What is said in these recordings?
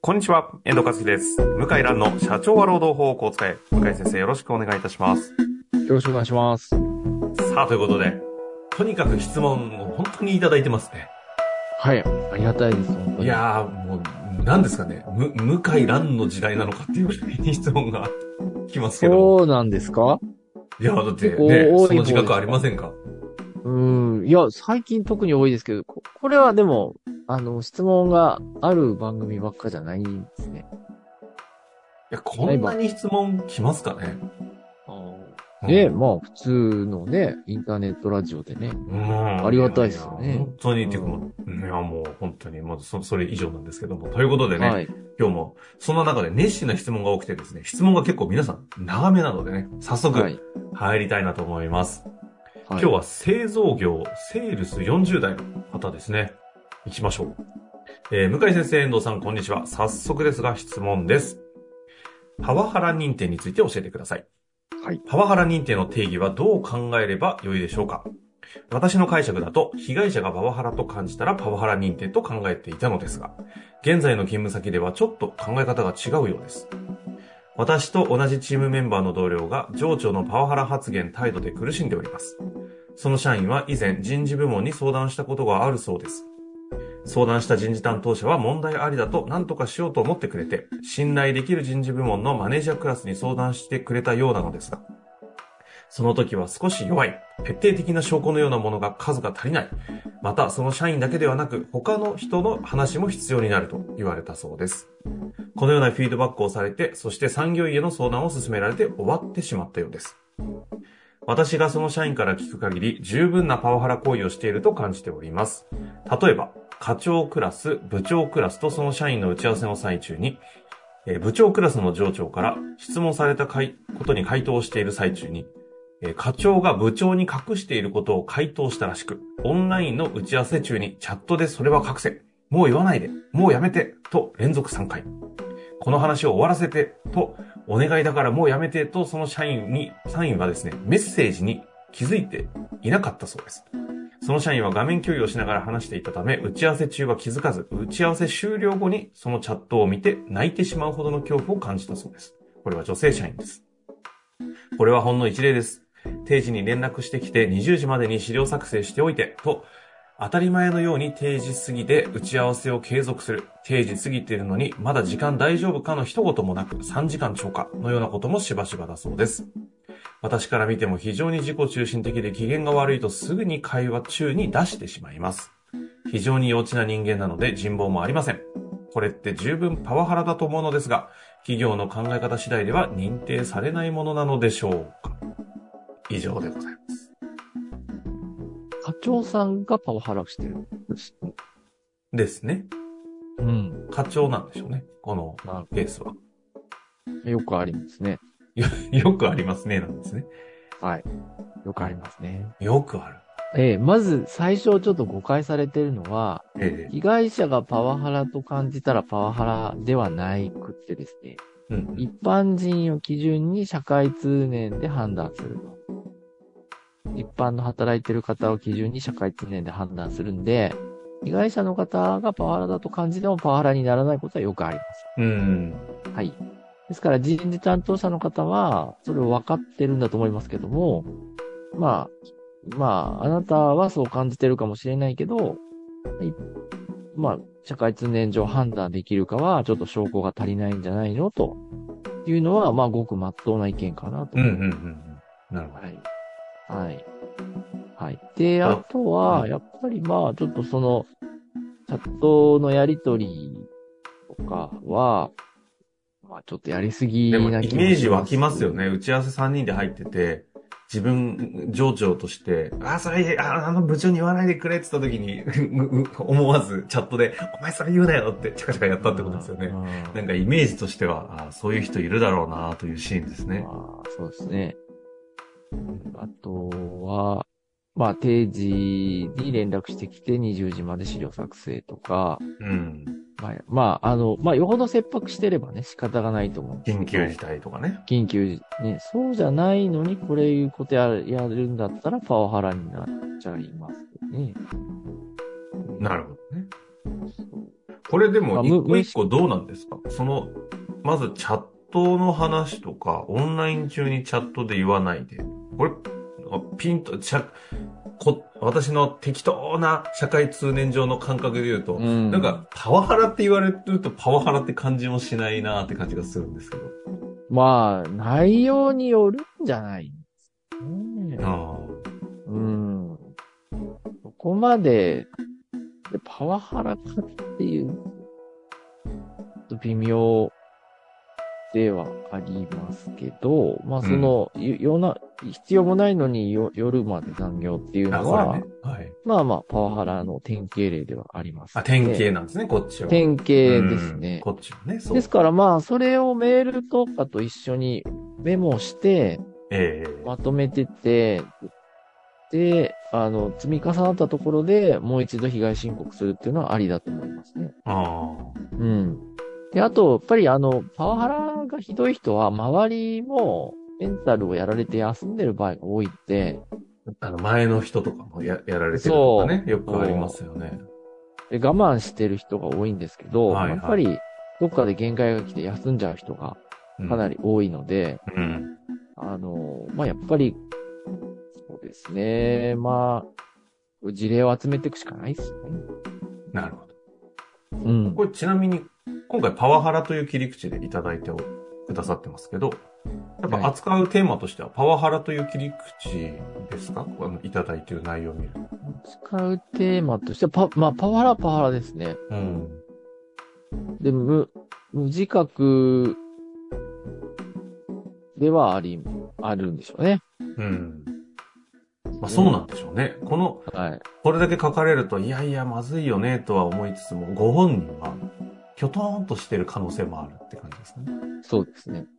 こんにちは、遠藤和樹です。向井蘭の社長は労働法をこう使え。向井先生よろしくお願いいたします。 よろしくお願いします。 さあ、ということで、とにかく質問を本当にいただいてますね。 はい、ありがたいです、本当に。 いやー、もう、何ですかね。向井蘭の時代なのかっていうぐらいに質問が来ますけども。 そうなんですか？ いや、だって結ね、 構多いその自覚ありませんか？ いや、最近特に多いですけど、これはでも、質問がある番組ばっかじゃないんですね。 いや、こんなに質問来ますかね。 まあ、普通のね、インターネットラジオでね、ありがたいですよね。 本当に、てかもう、いや、もう本当に、まずそれ以上なんですけども。ということでね、 はい。 今日も、その中で熱心な質問が多くてですね、質問が結構皆さん長めなのでね、早速、入りたいなと思います。今日は製造業、セールス40代の方ですね。行きましょう。向井先生、遠藤さん、こんにちは。早速ですが、質問です。パワハラ認定について教えてください。 はい。 パワハラ認定の定義はどう考えればよいでしょうか？私の解釈だと、被害者がパワハラと感じたらパワハラ認定と考えていたのですが、現在の勤務先ではちょっと考え方が違うようです。私と同じチームメンバーの同僚が上長のパワハラ発言態度で苦しんでおります。その社員は以前人事部門に相談したことがあるそうです。相談した人事担当者は問題ありだと何とかしようと思ってくれて、信頼できる人事部門のマネージャークラスに相談してくれたようなのですが、その時は少し弱い、決定的な証拠のようなものが数が足りない、またその社員だけではなく他の人の話も必要になると言われたそうです。このようなフィードバックをされて、そして産業医への相談を進められて終わってしまったようです。私がその社員から聞く限り十分なパワハラ行為をしていると感じております。例えば、課長クラス、部長クラスとその社員の打ち合わせの最中に、部長クラスの上長から質問されたことに回答をしている最中に、課長が部長に隠していることを回答したらしく、オンラインの打ち合わせ中にチャットでそれは隠せ、もう言わないで、もうやめて、と連続3回。この話を終わらせて、と、お願いだからもうやめて、とその社員はですね、メッセージに気づいていなかったそうです。その社員は画面共有をしながら話していたため、打ち合わせ中は気づかず、打ち合わせ終了後にそのチャットを見て泣いてしまうほどの恐怖を感じたそうです。これは女性社員です。これはほんの一例です。定時に連絡してきて20時までに資料作成しておいて、と、当たり前のように定時過ぎで打ち合わせを継続する。定時過ぎているのにまだ時間大丈夫かの一言もなく3時間超過のようなこともしばしばだそうです。私から見ても非常に自己中心的で機嫌が悪いとすぐに会話中に出してしまいます。非常に幼稚な人間なので人望もありません。これって十分パワハラだと思うのですが、企業の考え方次第では認定されないものなのでしょうか。以上でございます。 課長さんがパワハラしてるんですね。 ですね。課長なんでしょうね。このケースは。 よくありますね。 よくありますね、なんですね。 はい。よくありますね。 よくある。 まず最初ちょっと誤解されてるのは、被害者がパワハラと感じたらパワハラではないくってですね、一般人を基準に社会通念で判断すると。一般の働いてる方を基準に社会通念で判断するんで、被害者の方がパワハラだと感じてもパワハラにならないことはよくあります。はい。ですから人事担当者の方は、それを分かってるんだと思いますけども、まあ、あなたはそう感じてるかもしれないけど、社会通念上判断できるかは、ちょっと証拠が足りないんじゃないのというのは、ごく真っ当な意見かなと。 なるほど。 はい。はい。で、あとは、やっぱりちょっとその、チャットのやりとりとかは、ちょっとやりすぎな気もします。 でも、イメージ湧きますよね。打ち合わせ3人で入ってて、自分、上長として、それ、部長に言わないでくれって言った時に、思わずチャットで、お前それ言うなよってチャカチャカやったってことですよね。なんかイメージとしては、そういう人いるだろうなというシーンですね。 そうですね。あとは、定時に連絡してきて20時まで資料作成とか、よほど切迫してればね、仕方がないと思うんですけど。 緊急事態とかね。 緊急ね。そうじゃないのに、これいうことやるんだったら、パワハラになっちゃいますね。 なるほどね。これでも、一個一個どうなんですか？ まずチャットの話とか、オンライン中にチャットで言わないで。これ、ピンと、私の適当な社会通念上の感覚で言うと、なんか、パワハラって言われてるとパワハラって感じもしないなって感じがするんですけど。 まあ、内容によるんじゃないですかね。そこまで、パワハラかっていう、微妙ではありますけど、まあ必要もないのに夜まで残業っていうのは、まあまあ、パワハラの典型例ではあります、ね。 典型なんですね、こっちは。 典型ですね。 こっちはね、 そう。ですからまあ、それをメールとかと一緒にメモして、まとめてって、で、積み重なったところでもう一度被害申告するっていうのはありだと思いますね。で、あと、やっぱりパワハラがひどい人は、周りもメンタルをやられて休んでる場合が多いって、 前の人とかもやられてるとかね、よくありますよね。 で、我慢してる人が多いんですけど、やっぱり、どっかで限界が来て休んじゃう人がかなり多いので、まあ、やっぱり、そうですね、まあ、事例を集めていくしかないですね。 なるほど。これちなみに、今回パワハラという切り口でいただいてくださってますけど、やっぱ扱うテーマとしてはパワハラという切り口ですか？いただいている内容を見ると。 扱うテーマとしては、まあ、パワハラですね。で、無自覚ではあるんでしょうね。 まあそうなんでしょうね。これだけ書かれると、いやいや、まずいよね、とは思いつつも、ご本人は、きょとーんとしてる可能性もあるって感じですね。 そうですね。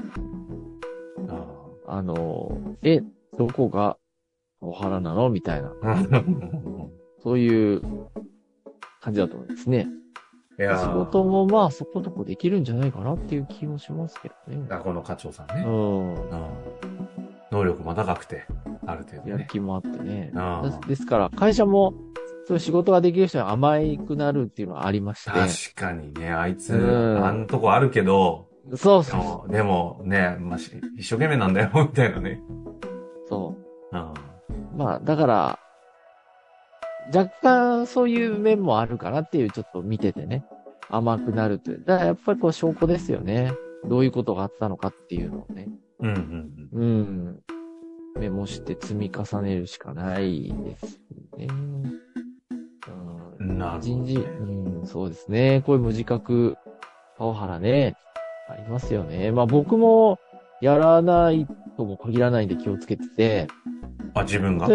どこがパワハラなのみたいな。そういう感じだと思いますね。仕事もまあそこそこできるんじゃないかなっていう気もしますけどね。 この課長さんね。能力も高くて、ある程度、ね。 やる気もあってね。ですから、会社も、そういう仕事ができる人に甘くなるっていうのはありまして。 確かにね、あいつ、あんとこあるけど、 そう。 でもね、まあ、一生懸命なんだよ、みたいなね。 そう。まあ、だから、若干そういう面もあるかなっていう、ちょっと見ててね。甘くなるという。だからやっぱりこう証拠ですよね。どういうことがあったのかっていうのをね。メモして積み重ねるしかないですね。 なるほど、ね。 そうですね。こういう無自覚パワハラね。ありますよね。まあ僕もやらないとも限らないんで気をつけてて。 自分が？ 例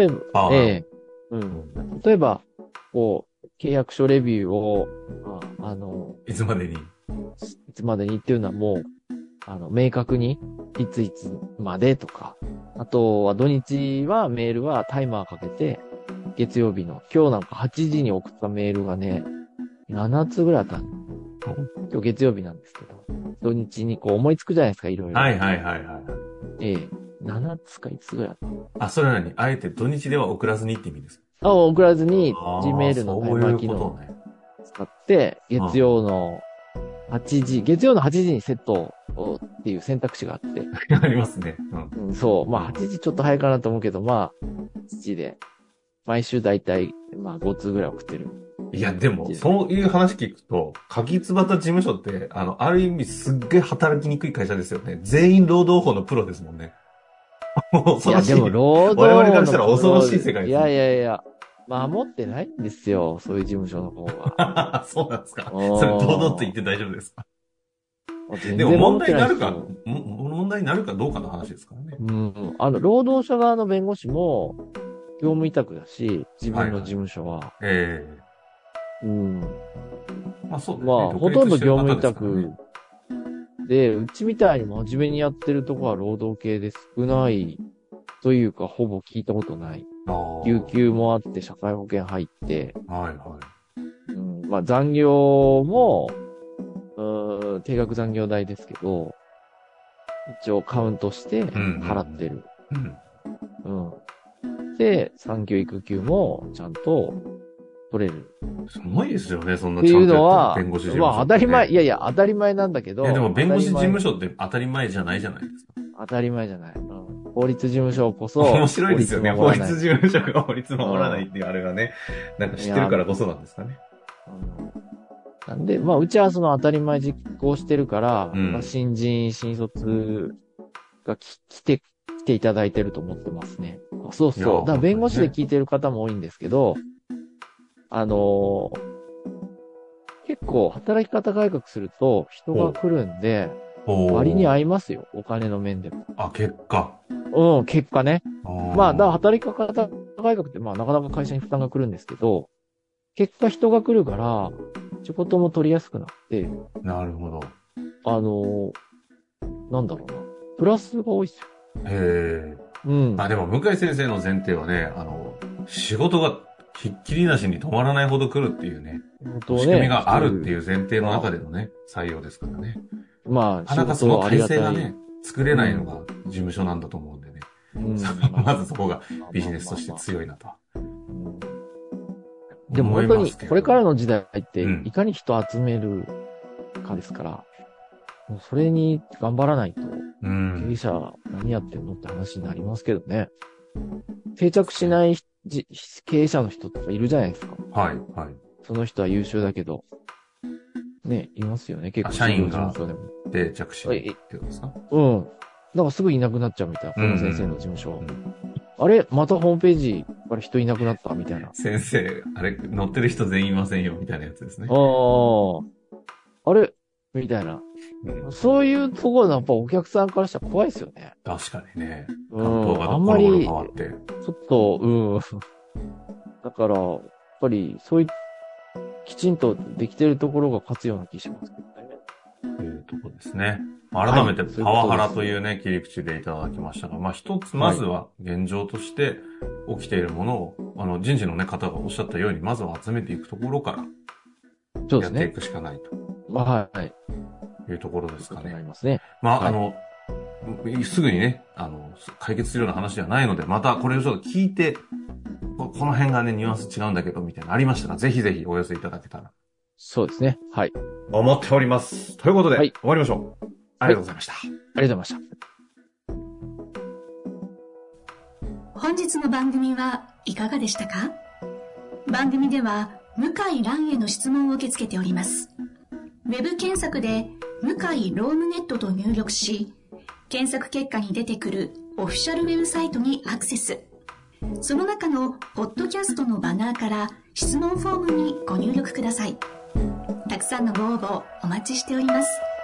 えば、こう、契約書レビューを、 いつまでにっていうのはもう、明確に、いつまでとか、あとは土日はメールはタイマーかけて、月曜日の、今日なんか8時に送ったメールがね、7つぐらいあったの。今日月曜日なんですけど、土日にこう思いつくじゃないですか、いろいろ。7つか5つぐらいあった。 それは何？あえて土日では送らずにって意味ですか？ 送らずに、Gmail のタイマー機能使って、月曜の8時にセットっていう選択肢があって。 ありますね。 そう。まあ8時ちょっと早いかなと思うけど、まあ、7時で、毎週だいたい、まあ5通ぐらい送ってる。 いや、でも、そういう話聞くと、柿椿事務所って、ある意味すっげえ働きにくい会社ですよね。全員労働法のプロですもんね。 いや、でも労働我々からしたら恐ろしい世界です、 ね。いや、守ってないんですよ。そういう事務所の方は。 そうなんですか。それ堂々と言って大丈夫ですか？でも問題になるかどうかの話ですからね。 労働者側の弁護士も、業務委託だし、自分の事務所は。 まあそうですね。 まあ、ほとんど業務委託で、うちみたいに真面目にやってるとこは労働系で少ないというか、ほぼ聞いたことない。有給もあって、社会保険入って、まあ残業も、定額残業代ですけど、一応カウントして払ってる。で、産休育休もちゃんと取れる。 すごいですよね、そんなちゃんとやってる弁護士事務所、 まあ当たり前、いやいや、当たり前なんだけど。 でも弁護士事務所って当たり前じゃないじゃないですか。 当たり前じゃない。法律事務所こそ。 面白いですよね。法律事務所が法律守らないっていうあれがね、なんか知ってるからこそなんですかね。 なんで、まあ、うちはその当たり前実行してるから、まあ、新人、新卒が来ていただいてると思ってますね。そうそう。だから弁護士で聞いてる方も多いんですけど、結構働き方改革すると人が来るんで、割に合いますよ。お金の面でも。 あ、結果。 結果ね。まあ、だから働き方改革ってまあなかなか会社に負担が来るんですけど、結果人が来るから、仕事も取りやすくなって。 なるほど。 なんだろうな。プラスが多いっすよ。 へえ。まあでも向井先生の前提はね、仕事がひっきりなしに止まらないほど来るっていうね。仕組みがあるっていう前提の中でのね、採用ですからね。 まあ、 なかなかその体制がね、作れないのが事務所なんだと思うんでね。まずそこがビジネスとして強いなと。 でも本当に、これからの時代って、いかに人を集めるかですから、もうそれに頑張らないと、経営者何やってんのって話になりますけどね。定着しない経営者の人とかいるじゃないですか。 はい、はい。 その人は優秀だけど、ね、いますよね、結構。 社員が定着しないってことですか？だからすぐいなくなっちゃうみたいな、この先生の事務所。あれまたホームページから人いなくなったみたいな。 先生、あれ、載ってる人全員いませんよ、みたいなやつですね。 あれみたいな。そういうところのやっぱお客さんからしたら怖いですよね。 確かにね。あんまり、ちょっと、だから、やっぱり、そういう、きちんとできてるところが勝つような気しますけどね。 というところですね。改めてパワハラというね、切り口でいただきましたが、まあ一つ、まずは現状として起きているものを、人事のね、方がおっしゃったように、まずは集めていくところから、やっていくしかないと。 はい。 いうところですかね。 まあ、 すぐにね、解決するような話ではないので、またこれをちょっと聞いて、この辺がね、ニュアンス違うんだけど、みたいなのありましたら、ぜひぜひお寄せいただけたら。 そうですね。はい。 思っております。ということで、終わりましょう。ありがとうございました。 ありがとうございました。 本日の番組はいかがでしたか？番組では、向井蘭への質問を受け付けております。ウェブ検索で、向井ロームネットと入力し、検索結果に出てくるオフィシャルウェブサイトにアクセス。その中のポッドキャストのバナーから質問フォームにご入力ください。たくさんのご応募お待ちしております。